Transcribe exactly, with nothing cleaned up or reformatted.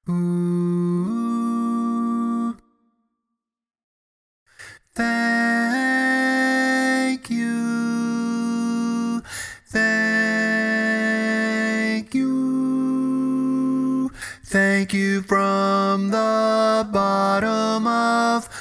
Ooh. Thank you. Thank you. Thank you from the bottom of